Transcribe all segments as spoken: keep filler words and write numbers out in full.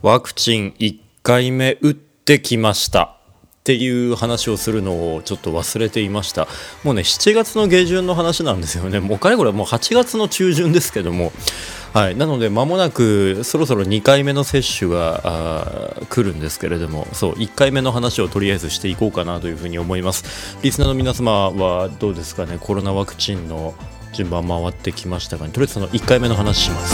ワクチンいっかいめ打ってきましたっていう話をするのをちょっと忘れていました。もうねしちがつの下旬の話なんですよね。もうかれこれもうはちがつの中旬ですけども、はい、なので間もなくそろそろにかいめの接種が来るんですけれども、そういっかいめの話をとりあえずしていこうかなというふうに思います。リスナーの皆様はどうですかね。コロナワクチンの順番回ってきましたが、ね、とりあえずそのいっかいめの話します。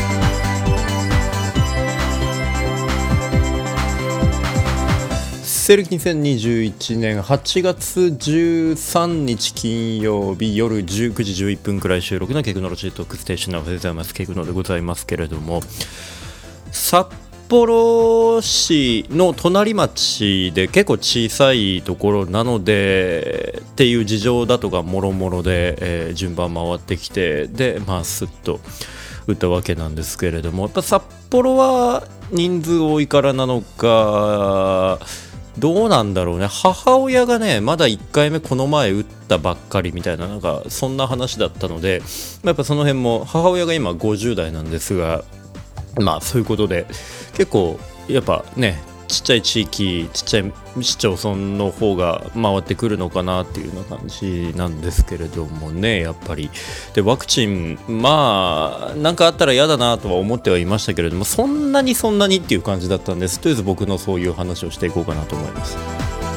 西暦にせんにじゅういちねんはちがつじゅうさんにち金曜日夜じゅうくじじゅういっぷんくらい収録のケクノロジートークステーションのおはようございます。ケクノでございますけれども、札幌市の隣町で結構小さいところなのでっていう事情だとかもろもろで、えー、順番回ってきて、でまあスッと打ったわけなんですけれども、やっぱ札幌は人数多いからなのかどうなんだろうね。母親がねまだいっかいめこの前打ったばっかりみたいな、なんかそんな話だったので、やっぱその辺も母親が今ごじゅうだいなんですが、まあそういうことで結構やっぱねちっちゃい地域ちっちゃい市町村の方が回ってくるのかなっていうような感じなんですけれどもね。やっぱりでワクチンまあなんかあったら嫌だなとは思ってはいましたけれども、そんなにそんなにっていう感じだったんです。とりあえず僕のそういう話をしていこうかなと思います。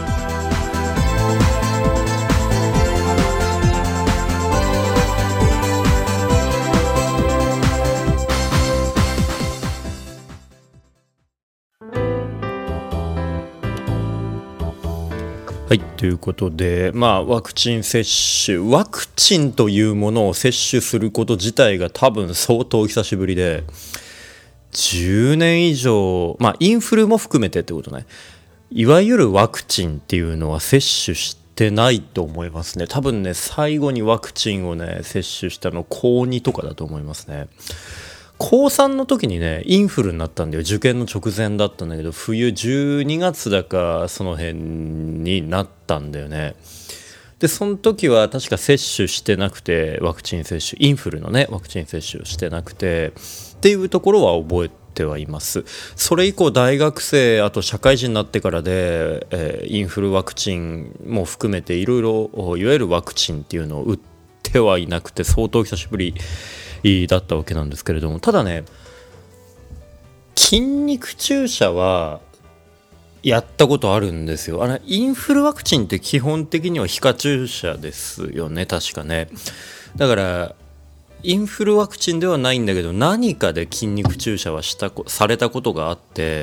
はい、ということで、まあ、ワクチン接種ワクチンというものを接種すること自体が多分相当久しぶりで、じゅうねん以上、まあ、インフルも含めてってことね。いわゆるワクチンっていうのは接種してないと思いますね。多分ね最後にワクチンをね接種したのこうにとかだと思いますね。こうさんの時にねインフルになったんだよ。受験の直前だったんだけど、冬じゅうにがつだかその辺になったんだよね。でその時は確か接種してなくて、ワクチン接種インフルのねワクチン接種をしてなくてっていうところは覚えてはいます。それ以降大学生あと社会人になってからで、えー、インフルワクチンも含めていろいろいわゆるワクチンっていうのを打ってはいなくて相当久しぶりだったわけなんですけれども、ただね筋肉注射はやったことあるんですよ。あれインフルワクチンって基本的には皮下注射ですよね確かね。だからインフルワクチンではないんだけど何かで筋肉注射はしたされたことがあって、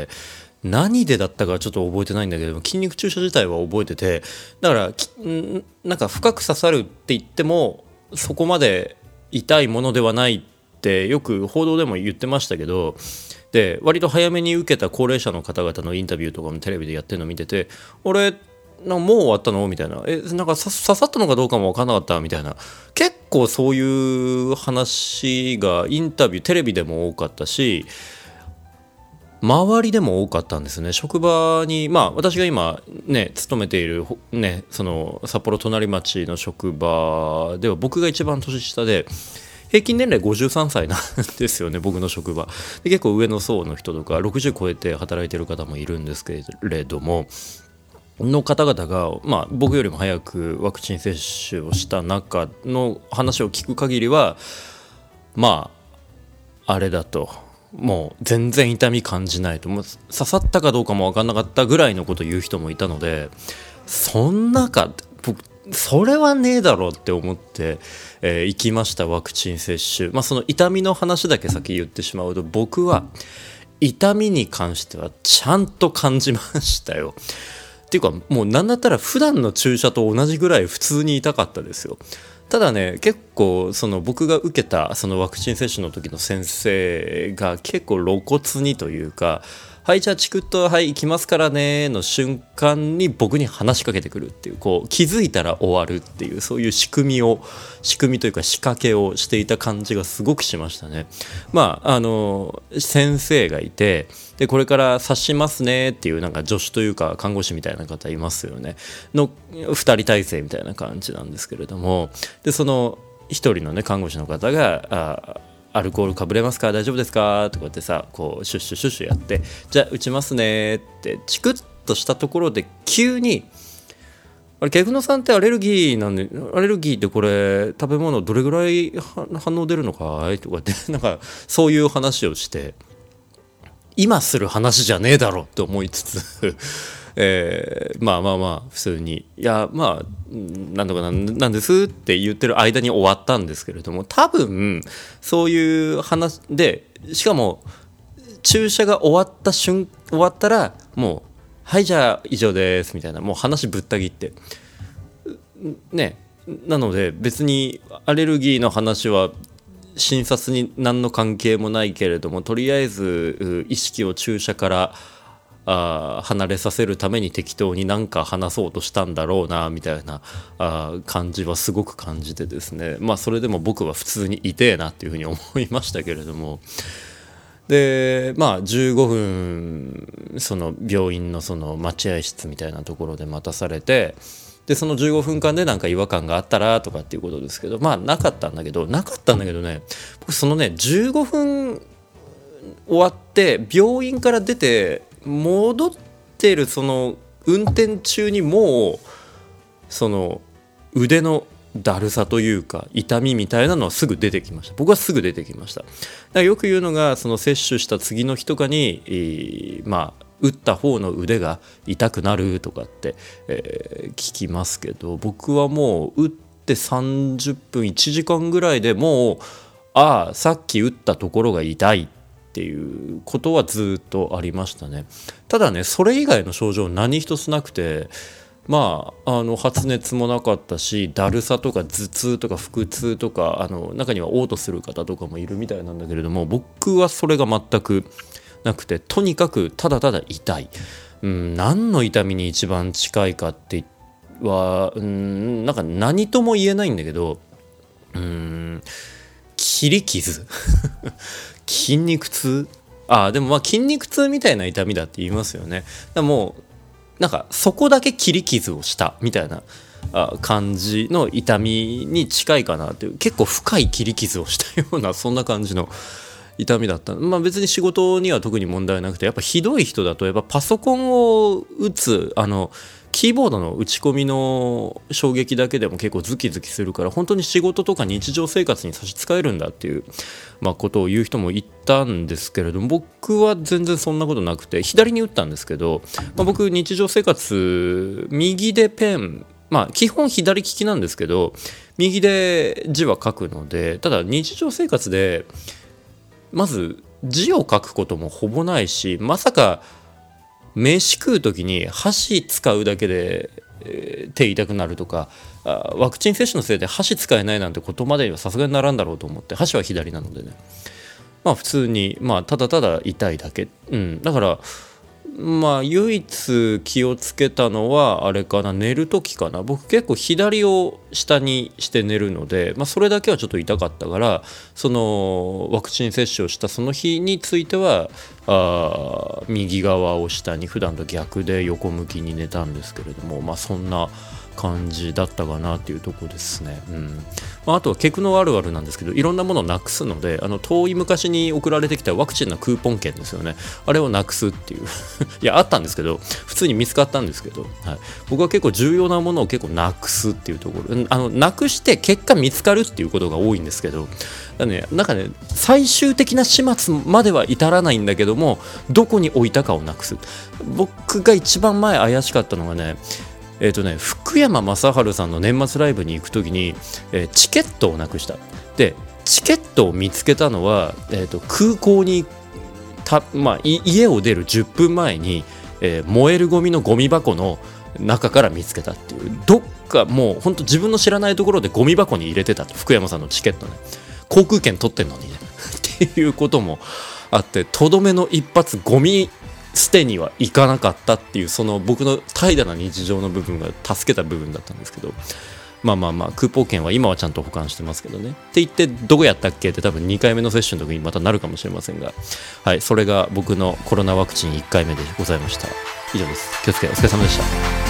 何でだったかちょっと覚えてないんだけど筋肉注射自体は覚えてて、だからなんか深く刺さるって言ってもそこまで痛いものではないってよく報道でも言ってましたけど、で割と早めに受けた高齢者の方々のインタビューとかもテレビでやってるのを見てて、俺なんかもう終わったのみたいな、えなんか刺さったのかどうかも分からなかったみたいな、結構そういう話がインタビューテレビでも多かったし周りでも多かったんですね。職場にまあ私が今ね勤めているねその札幌隣町の職場では僕が一番年下で平均年齢ごじゅうさんさいなんですよね僕の職場で。結構上の層の人とかろくじゅう超えて働いてる方もいるんですけれどもの方々が、まあ、僕よりも早くワクチン接種をした中の話を聞く限りはまああれだともう全然痛み感じないと、もう刺さったかどうかも分かんなかったぐらいのことを言う人もいたので、そんなか僕それはねえだろうって思って、えー、行きましたワクチン接種。まあその痛みの話だけ先言ってしまうと、僕は痛みに関してはちゃんと感じましたよ。っていうかもうなんだったら普段の注射と同じぐらい普通に痛かったですよ。ただね結構その僕が受けたそのワクチン接種の時の先生が結構露骨にというか、はいじゃあチクッとはい行きますからねの瞬間に僕に話しかけてくるっていう、こう気づいたら終わるっていう、そういう仕組みを仕組みというか仕掛けをしていた感じがすごくしましたね。まああの先生がいて、でこれから刺しますねっていうなんか助手というか看護師みたいな方いますよねのふたり体制みたいな感じなんですけれども、でそのひとりのね看護師の方があアルコールかぶれますか、大丈夫ですかとかってさ、こうシュッシュシュッシュやって、じゃあ打ちますねってチクッとしたところで急に、あれケフノさんってアレルギーなんで、アレルギーってこれ食べ物どれぐらい反応出るのかいとかってなんかそういう話をして、今する話じゃねえだろって思いつつえー、まあまあまあ普通にいやまあなんとかなんなんですって言ってる間に終わったんですけれども、多分そういう話で、しかも注射が終わった瞬終わったらもうはいじゃあ以上ですみたいな、もう話ぶった切ってね。なので別にアレルギーの話は診察に何の関係もないけれども、とりあえず意識を注射からあ離れさせるために適当に何か話そうとしたんだろうなみたいなあ感じはすごく感じてですね、まあそれでも僕は普通に痛えなっていうふうに思いましたけれども、でまあじゅうごふんその病院のその待合室みたいなところで待たされて、でそのじゅうごふんかんでなんか違和感があったらとかっていうことですけど、まあなかったんだけどなかったんだけどね、僕そのねじゅうごふん終わって病院から出て戻ってるその運転中にもうその腕のだるさというか痛みみたいなのはすぐ出てきました。僕はすぐ出てきました。だからよく言うのが、その接種した次の日とかに、えー、まあ打った方の腕が痛くなるとかって、えー、聞きますけど、僕はもう打ってさんじゅっぷんいちじかんぐらいでもうああさっき打ったところが痛いっていうことはずっとありましたね。ただねそれ以外の症状何一つなくて、まあ、あの発熱もなかったし、だるさとか頭痛とか腹痛とか、あの中には嘔吐する方とかもいるみたいなんだけれども、僕はそれが全くなくて、とにかくただただ痛い、うん、何の痛みに一番近いかっては、うん、なんか何とも言えないんだけど、うん、切り傷筋肉痛、あでもまあ筋肉痛みたいな痛みだって言いますよね。だからもうなんかそこだけ切り傷をしたみたいな感じの痛みに近いかなっていう、結構深い切り傷をしたようなそんな感じの痛みだった。まあ別に仕事には特に問題なくて、やっぱひどい人だとやっぱパソコンを打つあのキーボードの打ち込みの衝撃だけでも結構ズキズキするから、本当に仕事とか日常生活に差し支えるんだっていう、まあ、ことを言う人もいたんですけれども、僕は全然そんなことなくて、左に打ったんですけど、まあ、僕日常生活右でペン、まあ基本左利きなんですけど右で字は書くので、ただ日常生活でまず字を書くこともほぼないし、まさか飯食う時に箸使うだけで、えー、手痛くなるとか、あワクチン接種のせいで箸使えないなんてことまでにはさすがにならんだろうと思って、箸は左なのでね、まあ普通にまあただただ痛いだけ、うん、だからまあ唯一気をつけたのはあれかな、寝る時かな。僕結構左を下にして寝るので、まあ、それだけはちょっと痛かったから、そのワクチン接種をしたその日についてはあ右側を下に、普段と逆で横向きに寝たんですけれども、まあそんな感じだったかなっていうところですね。うんまあ、あとはケクノあるあるなんですけど、いろんなものをなくすので、あの遠い昔に送られてきたワクチンのクーポン券ですよね、あれをなくすっていういやあったんですけど、普通に見つかったんですけど、はい、僕は結構重要なものを結構なくすっていうところ、あのなくして結果見つかるっていうことが多いんですけど、だね、なんかね最終的な始末までは至らないんだけども、どこに置いたかをなくす。僕が一番前怪しかったのがね、えーとね、福山雅治さんの年末ライブに行くときに、えー、チケットをなくした。でチケットを見つけたのは、えーと空港にた、まあ、家を出るじゅっぷんまえに、えー、燃えるゴミのゴミ箱の中から見つけたっていう、どっかもう本当自分の知らないところでゴミ箱に入れてたと、福山さんのチケットね、航空券取ってんのにねっていうこともあって、とどめの一発ゴミ捨てには行かなかったっていう、その僕の怠惰な日常の部分が助けた部分だったんですけど、まあまあまあクーポン券は今はちゃんと保管してますけどね。って言ってどこやったっけって多分にかいめの接種の時にまたなるかもしれませんが、はい、それが僕のコロナワクチンいっかいめでございました。以上です。気をつけ、お疲れ様でした。